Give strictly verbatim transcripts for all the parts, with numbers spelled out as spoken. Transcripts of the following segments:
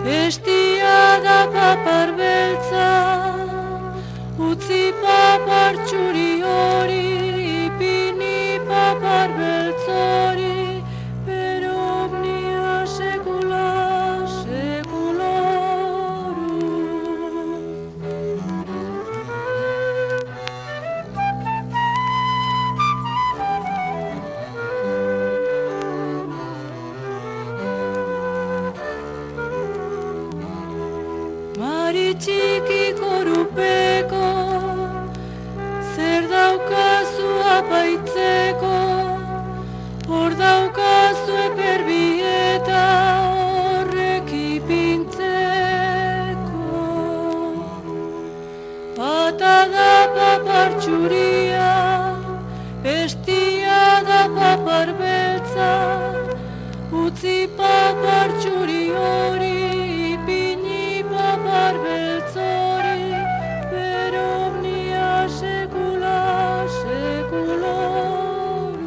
Bestia da papar beltza, utzi papar txuri hori, ipini papar beltzori, pero omnia secula seculorum. Mari txiki korupeko, zer daukazu apaitzeko, hor daukazu eperbieta horrek ipintzeko. Bata da papar txuria, bestia da papar beltza, utzi papar txuri hori, papar beltzori, per omnia secula seculorum.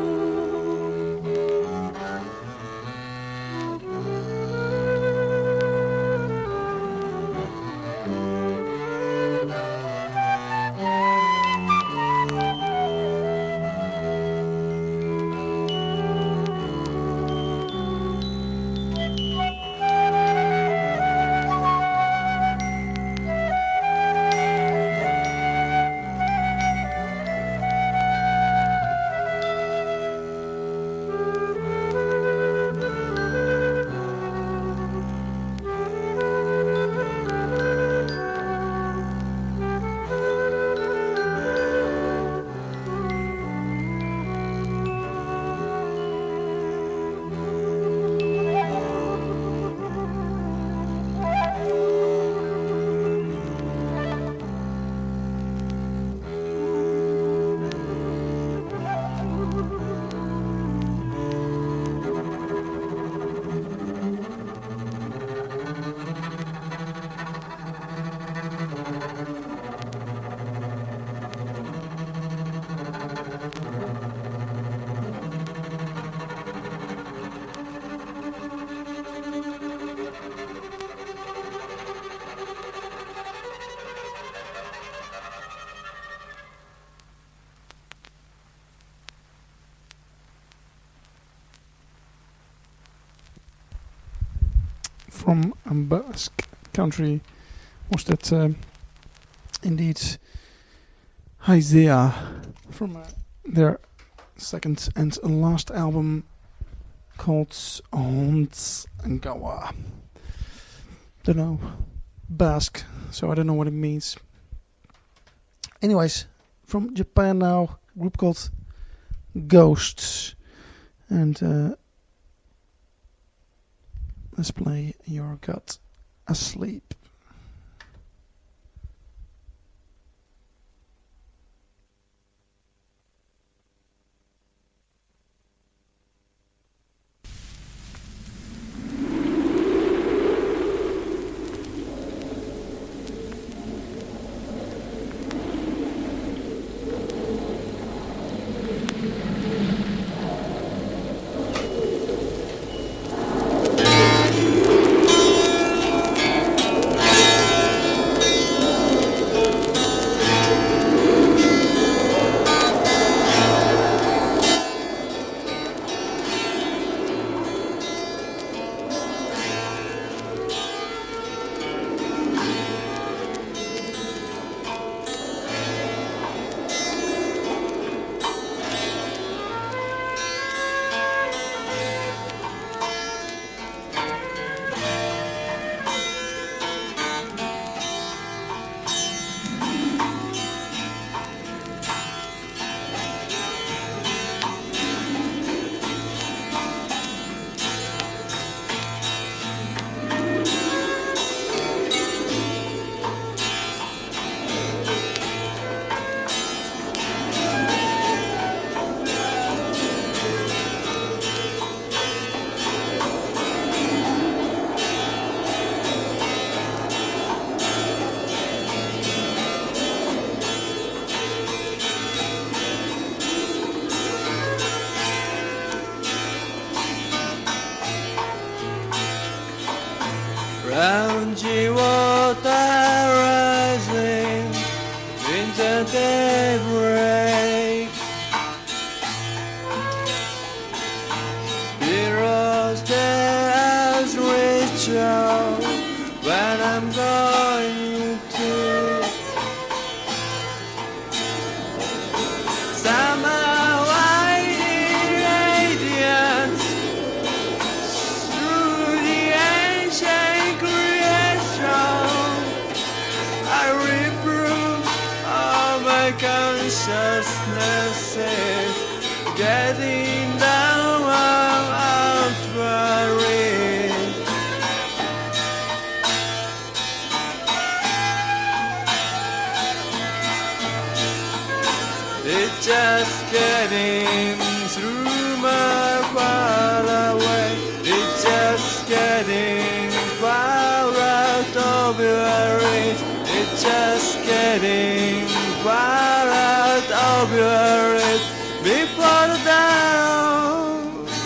From Basque country was that uh, indeed Isaiah from uh, their second and last album called Hondsgawa. Don't know Basque, so I don't know what it means. Anyways, from Japan now, a group called Ghosts, and uh, let's play Your Gut Asleep. Thank Loungy water rising into daybreak. Heroes as ritual when I'm going to summer white radiance through the ancient creation. I reprove all my consciousnesses getting down out buried. It's just getting through my far away. It's just getting far out of your reach. It's just getting far out of your reach. Before the dawn,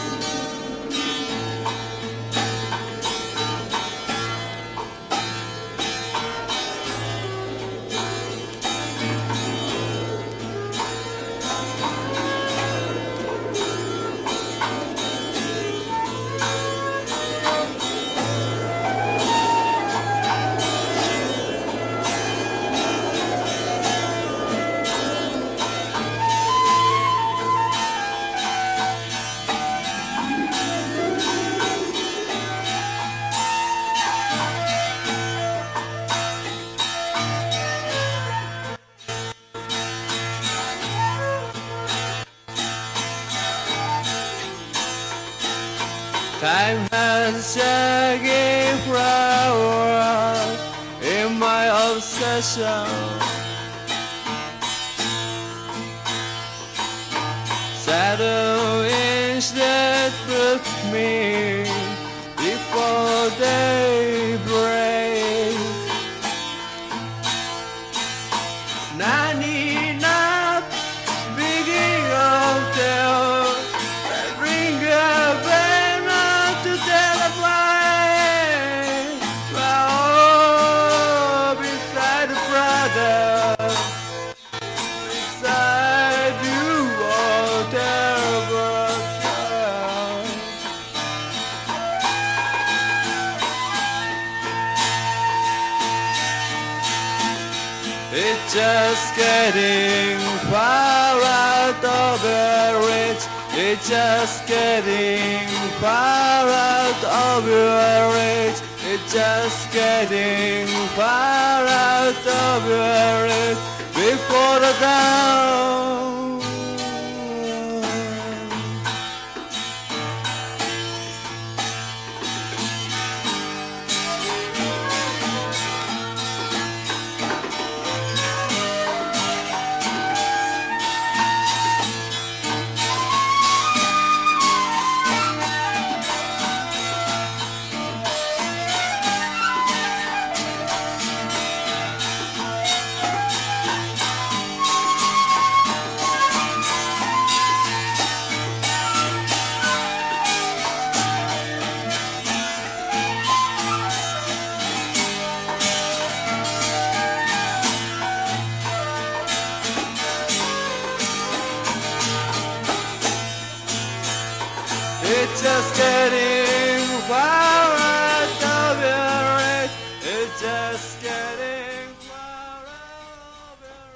time has shaggy flowers in my obsession. Shadow instead put me before daybreak. Nani not beginning of the bring a banner to celebrate. Oh, beside the brother, beside you, oh terrible child. It's just getting far out of your reach. It's just getting far out of your reach. It's just getting far out of your reach. Before the dawn. It's just getting far out of your reach. It's just getting far out of your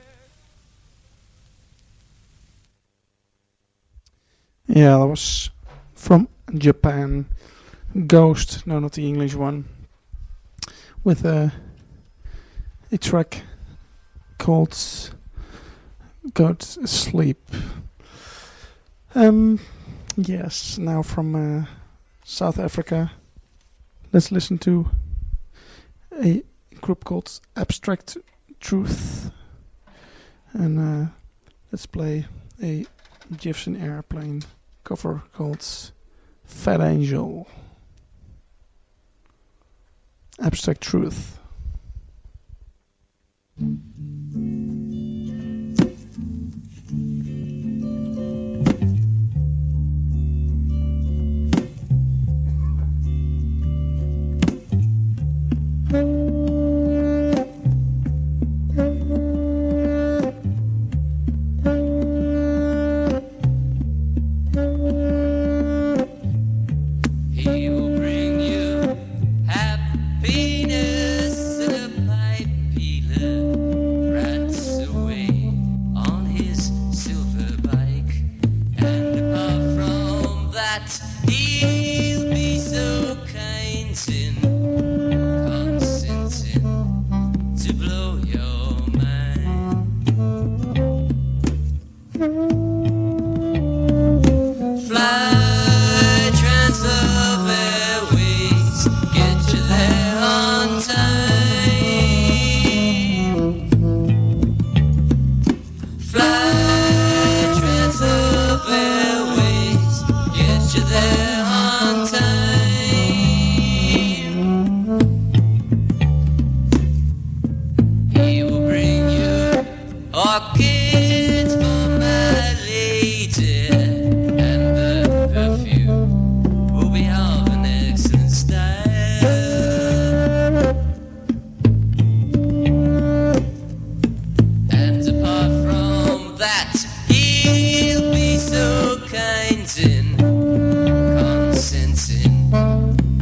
reach. Yeah, that was from Japan. Ghost, no, not the English one. With a, a track called Go to Sleep. Um, yes, now from uh, South Africa, let's listen to a group called Abstract Truth. And uh, let's play a Jefferson Airplane cover called Fat Angel. Abstract Truth.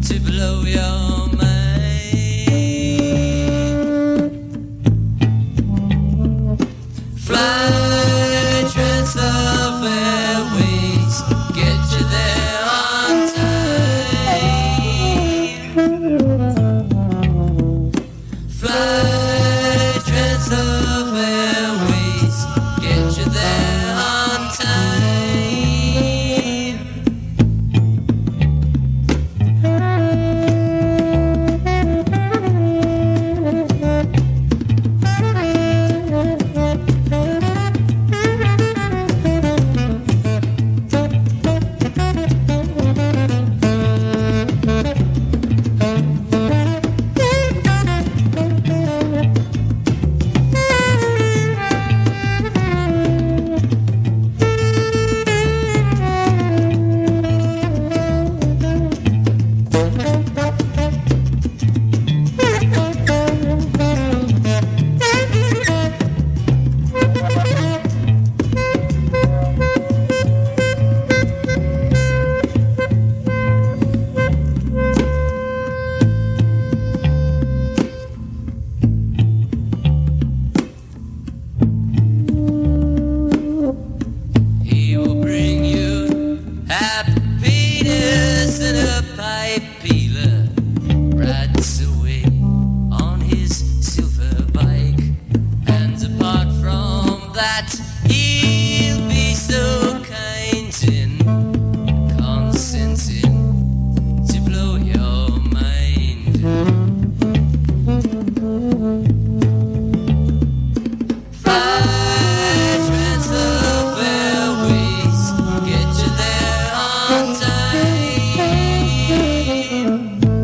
to blow your mind. Fly, transfer fairways, get you there on time. Fly, transfer fairways, get you there on time. He will bring you happiness in a pipe peeler. Rides away on his silver bike. And apart from that, he'll be so kind in consenting to blow your mind. Fly, transfer fairways, get you there on time.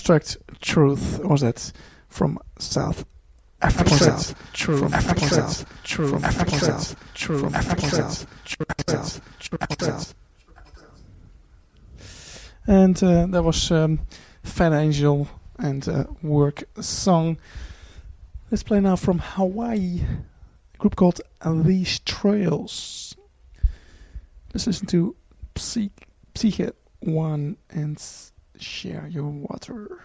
Abstract Truth was that from South Africa. Abstract Truth from Africa. Truth from Africa. Truth from Africa. And uh, that was um, Fat Angel and uh, Work Song. Let's play now from Hawaii, a group called These Trails. Let's listen to Psy- Psyche One and Share Your Water.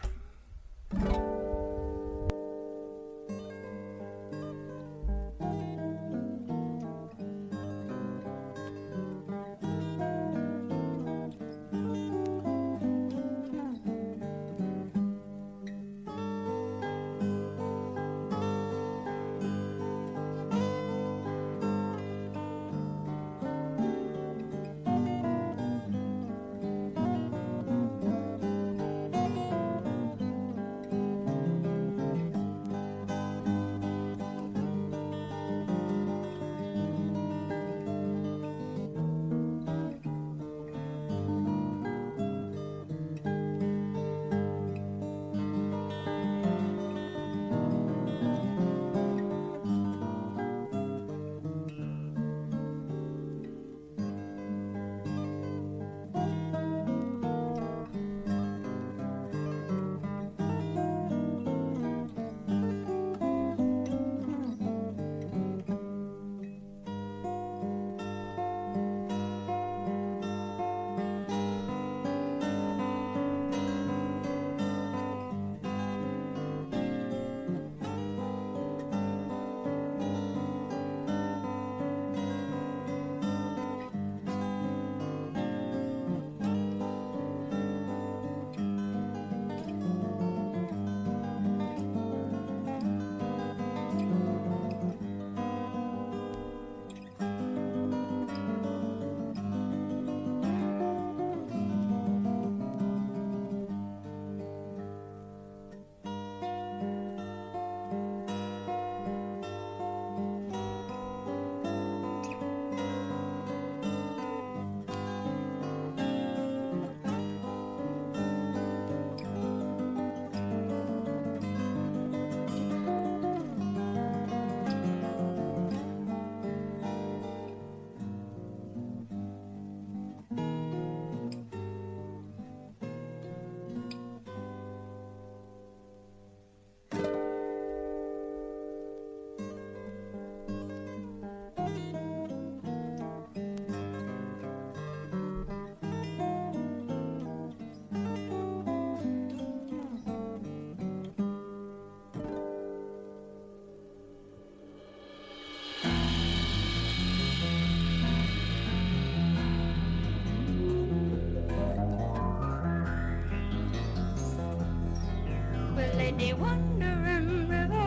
Lady wandering river,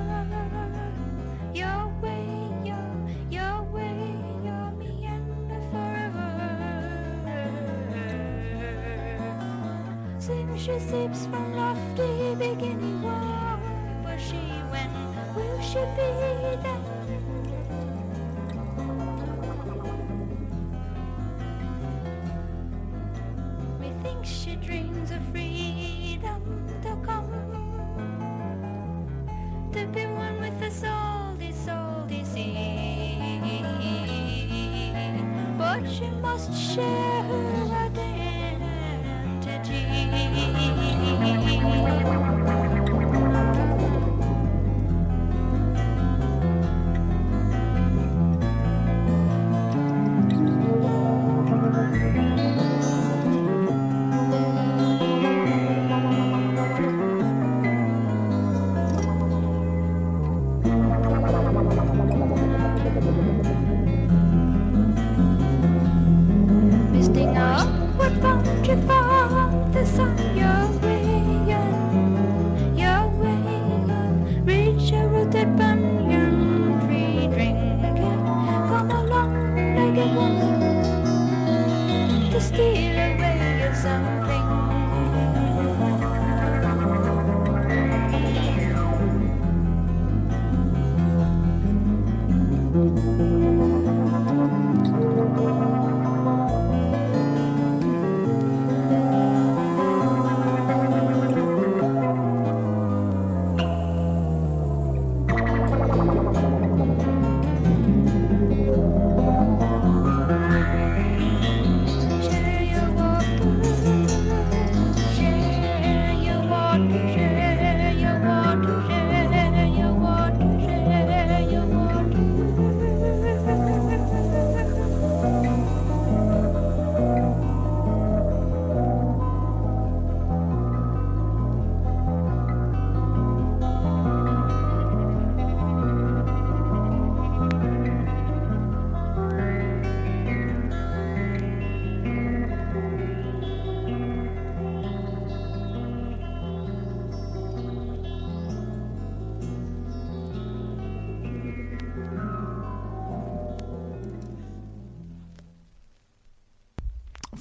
your way, your, your way, your meander forever. Seems she seeps from lofty beginning war, where she went, will she be there? Methinks she dreams of freedom to come, to be one with the salty, salty sea. But she must share her identity. Misting upward boundary from the sun, your way on, your way on. Reach a rooted banyan tree, drinking. Come along, legged woman, to steal away something.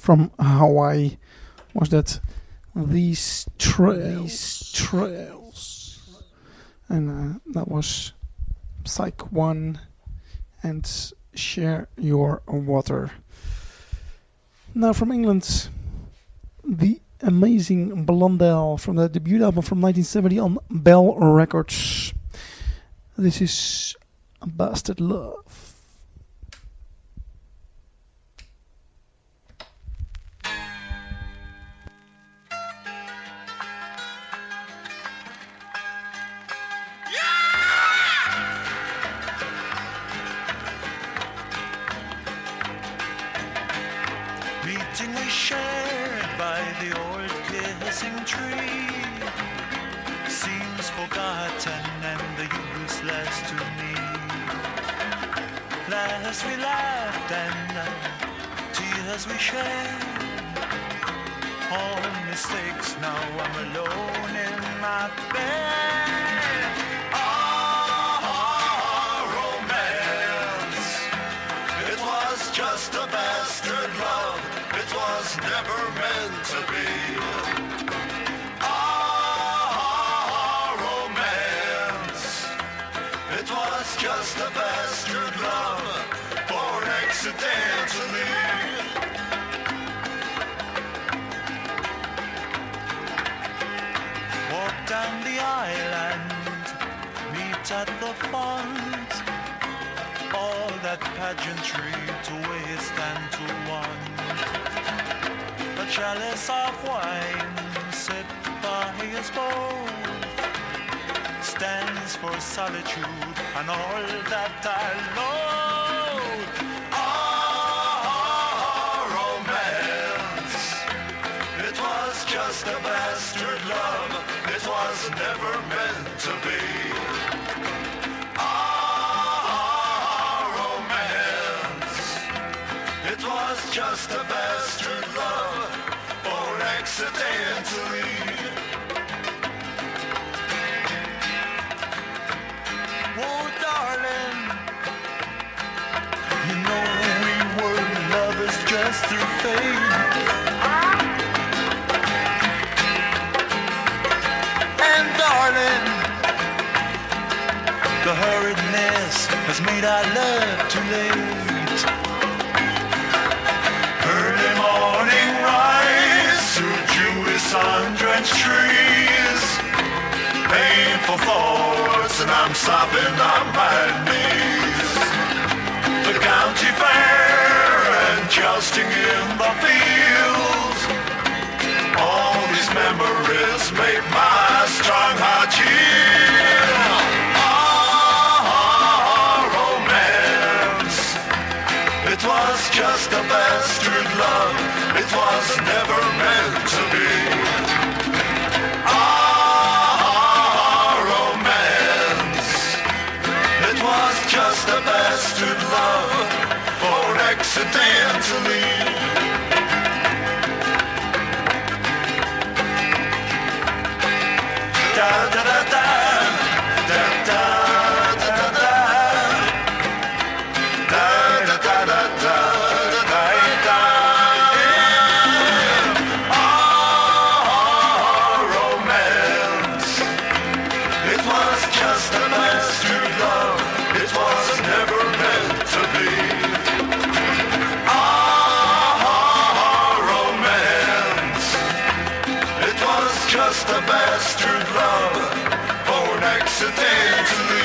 from Hawaii was that these trails, trails, and uh, that was Psych One and Share Your Water. Now from England, the amazing Blondell from the debut album from nineteen seventy on Bell Records. This is Bastard Love. Meeting we shared by the old kissing tree seems forgotten and the useless to me. Last we laughed and uh, tears we shared. All mistakes, now I'm alone in my bed. Ah, romance. It was just a bastard love. It was never meant to be. Ah, romance. It was just a bastard love, born accidentally. Walk down the island, meet at the font. All that pageantry to waste and to want. A chalice of wine set by his bowl stands for solitude and all that I loathe. Ah, romance. It was just a bastard love. It was never meant to be. Ah, romance. It was just a bastard love, born accidentally. Oh, darling, you know we were lovers just through fate. And darling, the hurriedness has made our love too late. Early morning rise through dewy sun-drenched trees. Painful thoughts and I'm sobbing on my knees. The county fair and jousting in the fields. All these memories make my strong heart yield. Ah, romance. It was just a bastard love. It was never meant to be. Ah, romance. It was just a bastard love, born accidentally. Da da da da, da da da da da, da da da da da, da da. Ah, romance. It was just a bastard love. It was never meant to be. Ah, romance. It was just a bastard love, born accidentally.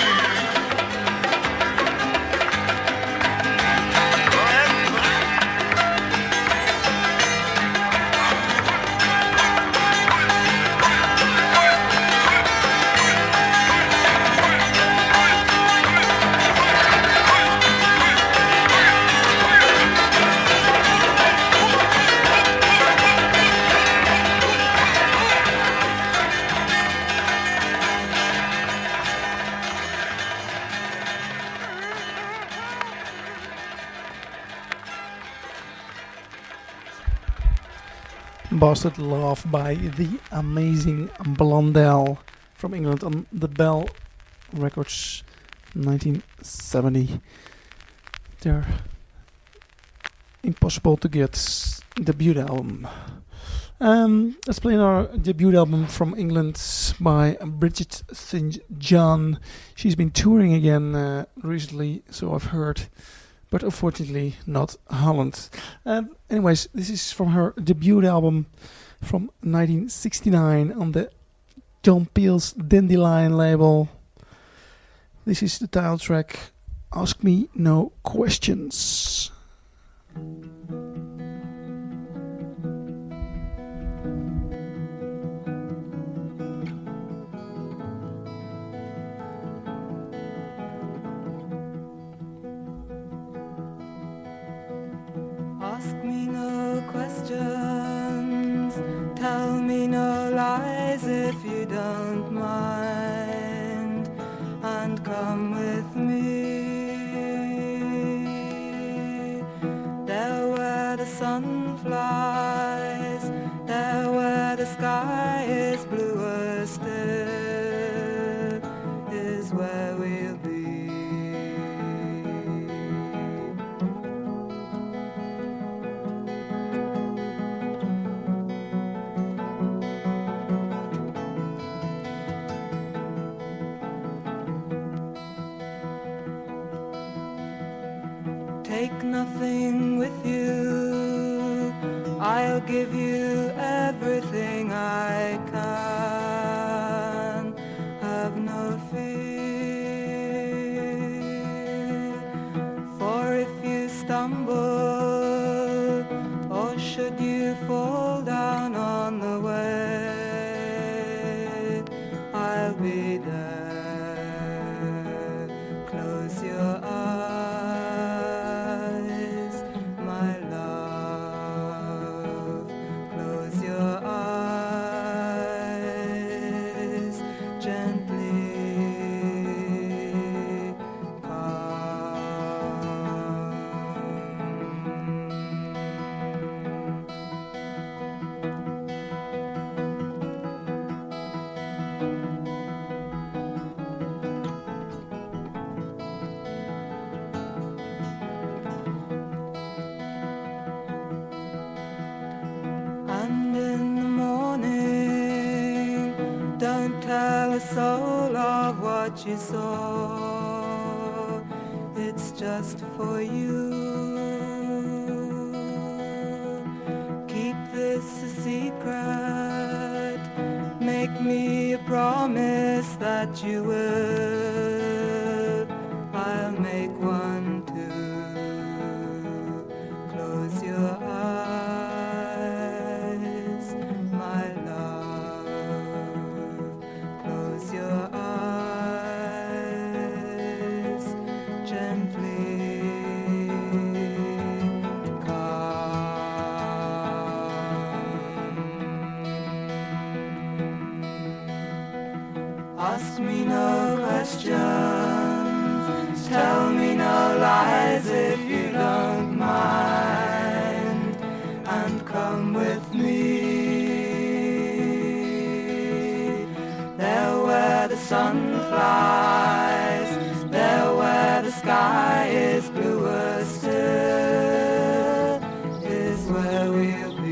Bastard Love by the amazing Blondell from England on the Bell Records nineteen seventy. They're impossible to get debut album. Um, let's play our debut album from England by Bridget Saint John. She's been touring again uh, recently, so I've heard, but unfortunately not Holland. Um, anyways, this is from her debut album from nineteen sixty-nine on the John Peel's Dandelion label. This is the title track, Ask Me No Questions. Ask me no questions, tell me no lies if you don't mind, and come with me. There where the sun flies, there where the sky is bluer still, is where we'll be. Take nothing with you, I'll give you everything I can. Have no fear, for if you stumble, or should you fall down on the way, I'll be there. Close your eyes, my love, close your eyes, gently and in the morning, don't tell a soul of what you saw. It's just for you. Keep this a secret. Make me a promise that you will. I'll make one too. Close your eyes, my love. Close your eyes, gently come. Ask me no questions, tell me no lies if you don't mind, and come with me. There where the sun flies, there where the sky is bluer still, is where we'll be.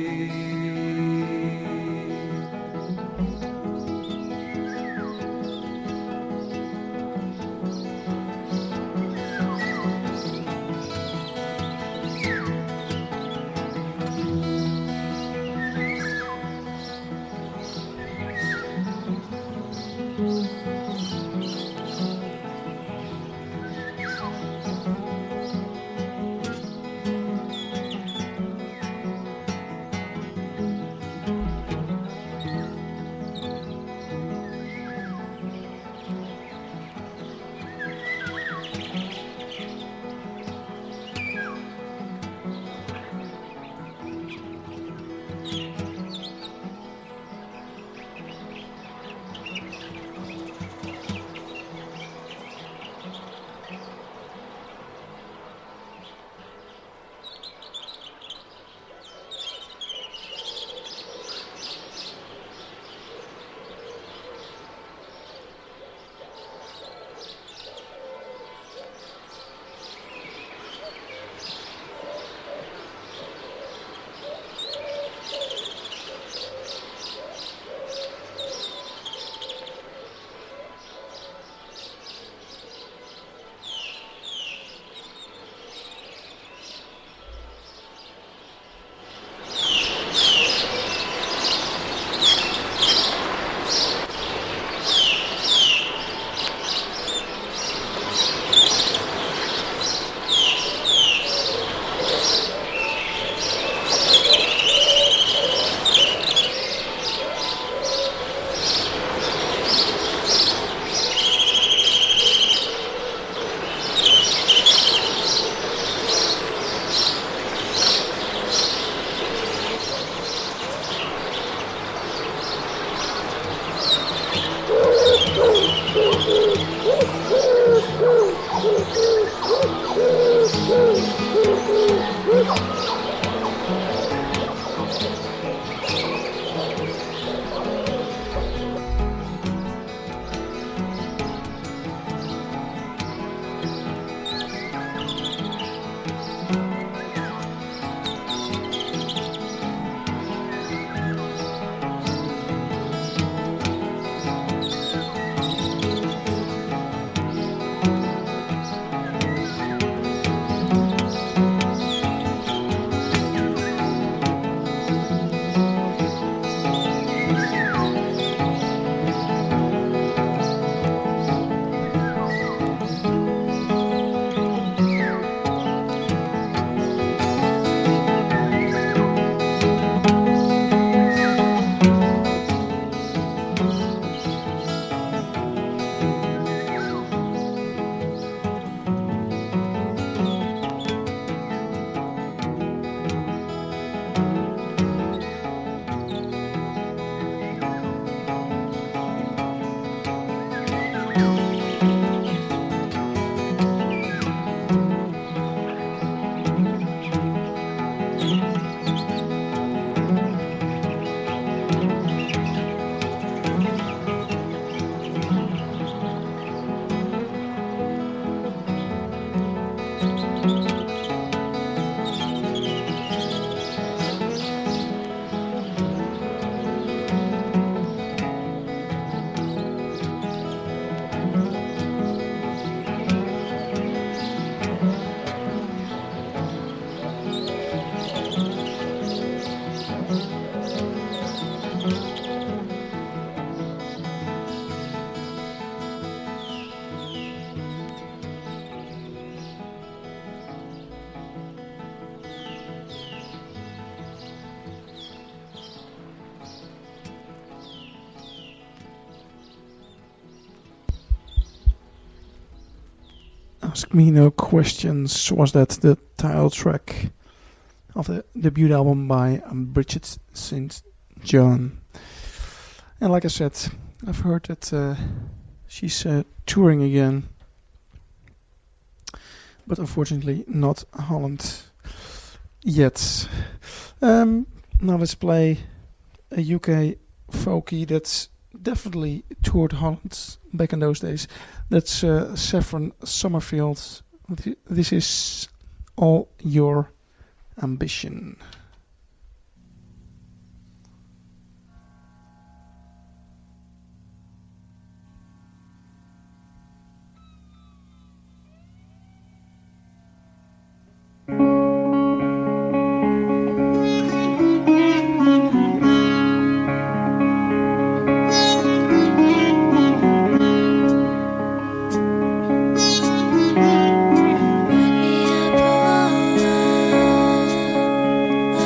Ask Me No Questions was that the title track of the debut album by um, Bridget Saint John. And like I said, I've heard that uh, she's uh, touring again, but unfortunately not Holland yet. Um, now let's play a U K folkie that's definitely toured Holland back in those days. That's uh, Saffron Summerfield. This is All Your Ambition. Write me up a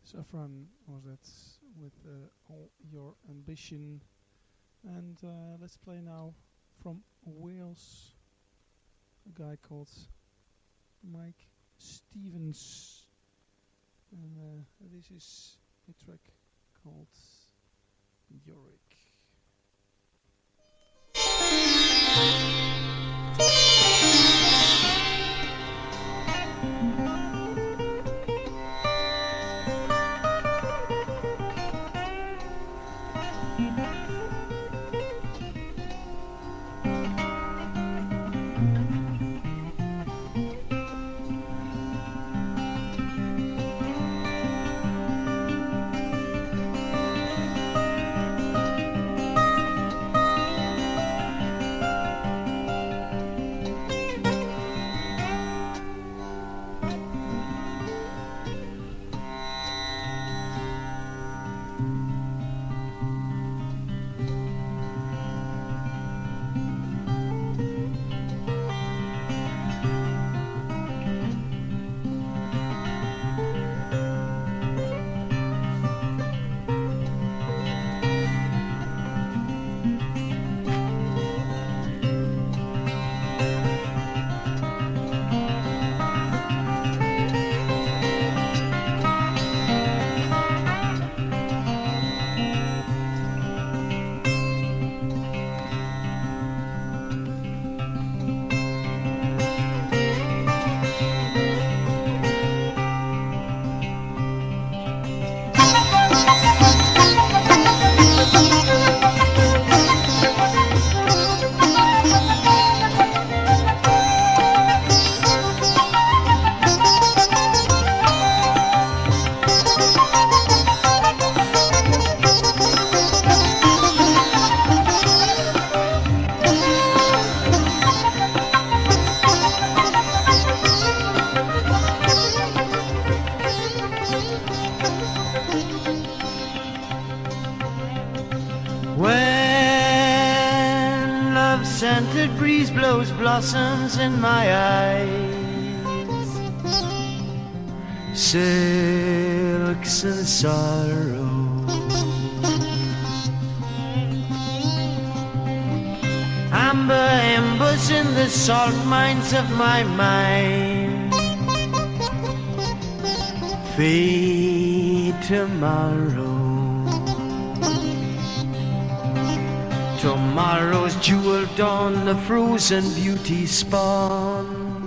Saffron was that with uh, All Your Ambition. And uh, let's play now from Wales, a guy called Mike Stevens. And uh, this is a track called Yorick. scented breeze blows blossoms in my eyes, silks and sorrow. Amber embers in the salt mines of my mind. Fade tomorrow. Tomorrow's jewel dawn, the frozen beauty spawn.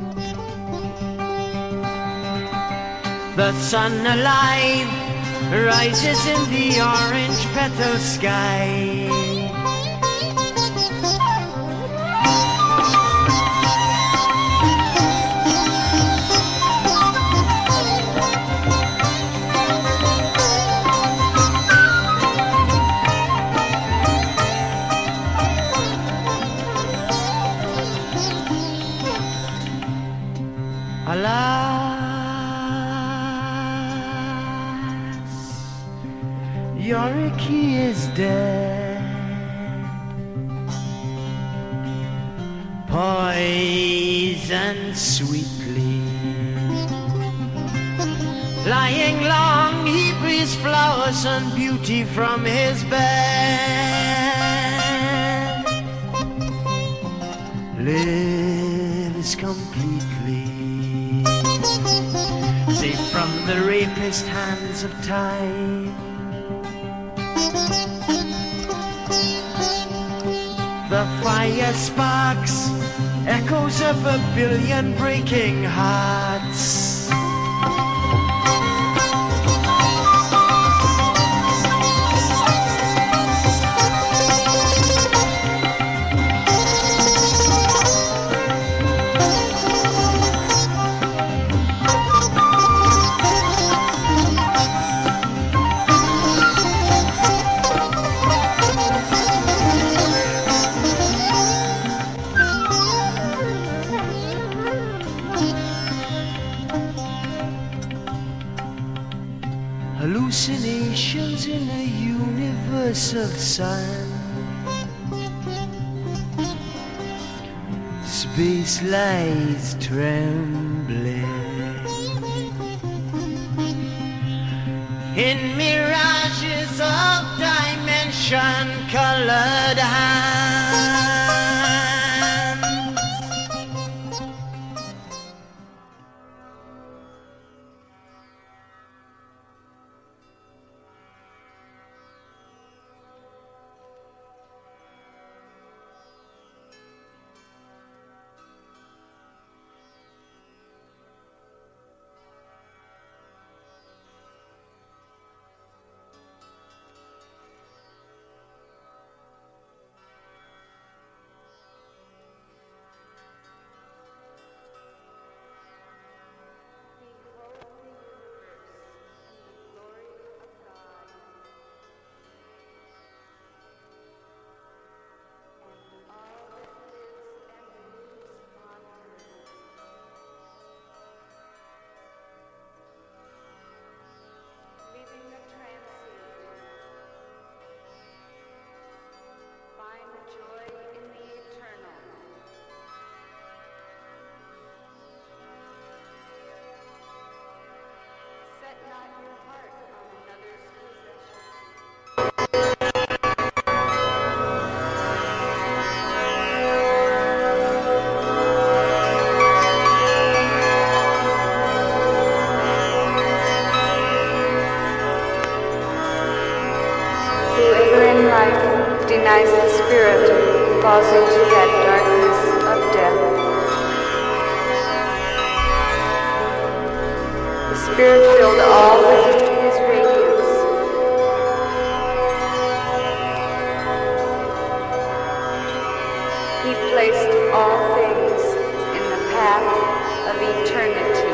The sun alive rises in the orange petal sky. Alas, Yorick is dead. Poison sweetly, lying long, he breathes flowers and beauty from his bed. Lives completely, safe from the rapist hands of time. The fire sparks, echoes of a billion breaking hearts. Hallucinations in a universe of sun. Space lies trembling. in mirages of dimension-colored hands. Denies the spirit, falls into that darkness of death. The spirit filled all with his radiance. He placed all things in the path of eternity.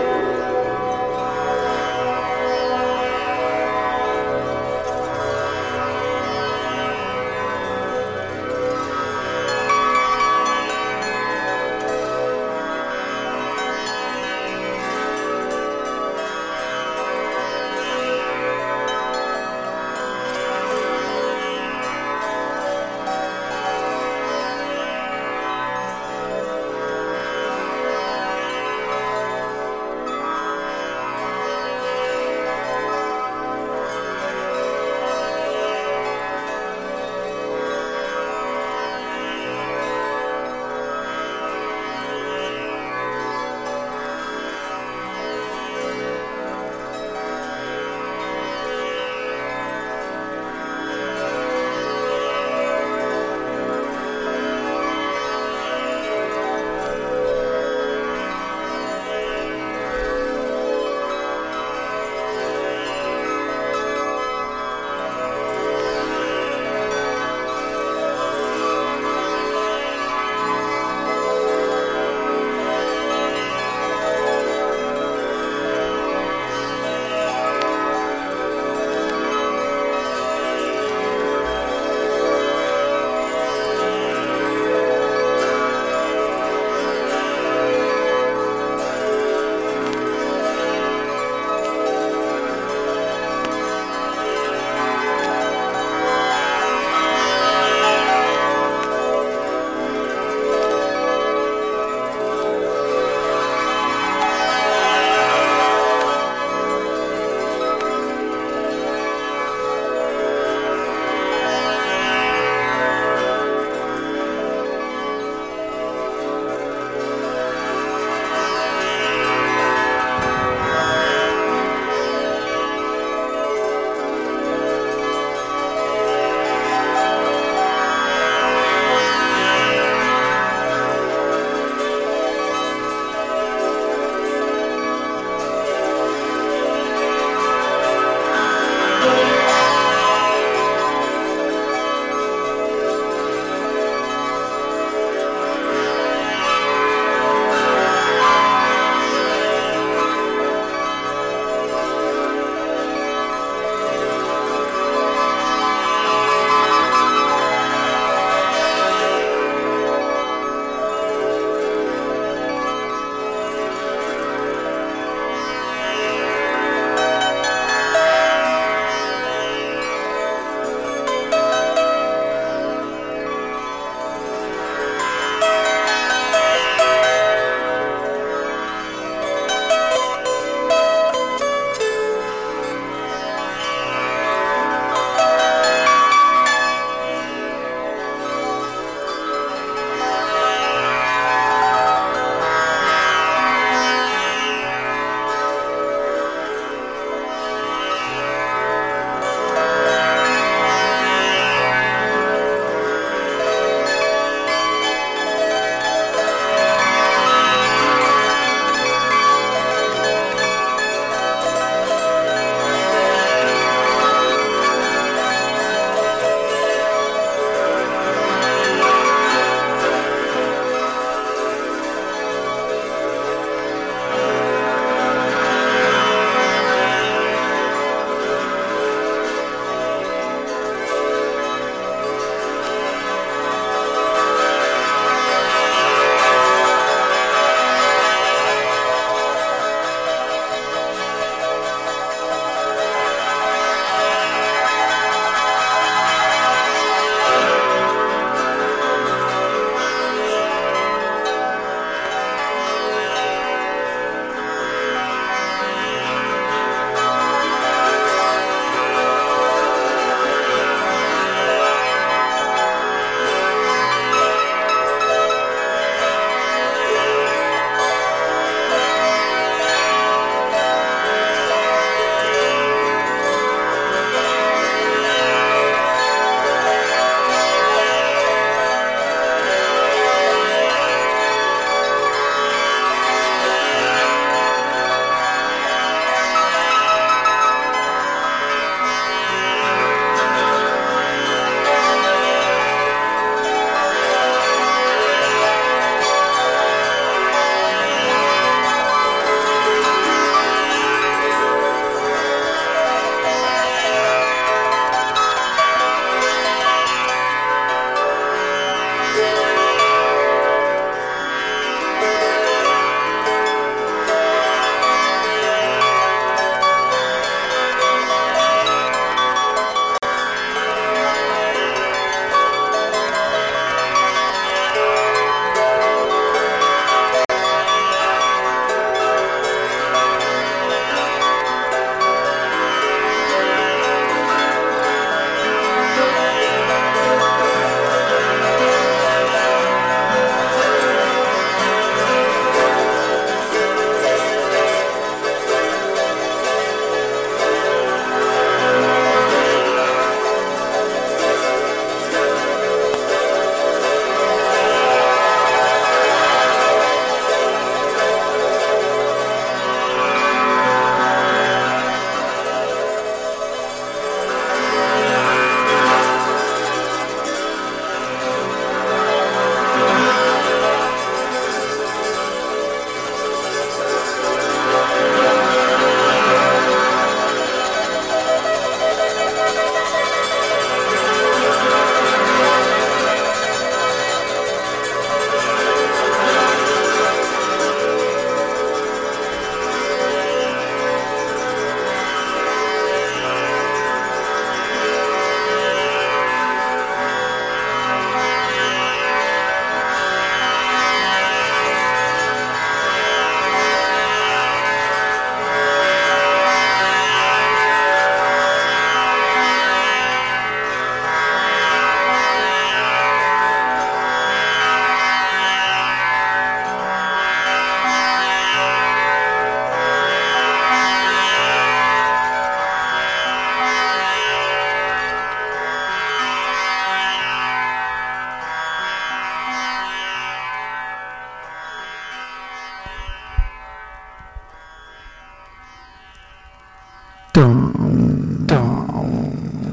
Don, Don,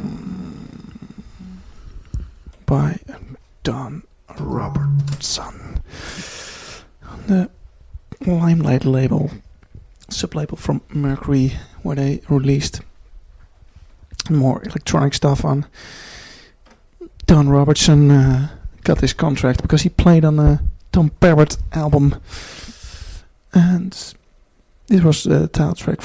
by Don Robertson. The Limelight label, sub-label from Mercury, where they released more electronic stuff on. Don Robertson uh, got this contract because he played on a Tom Parrott album, and this was the title track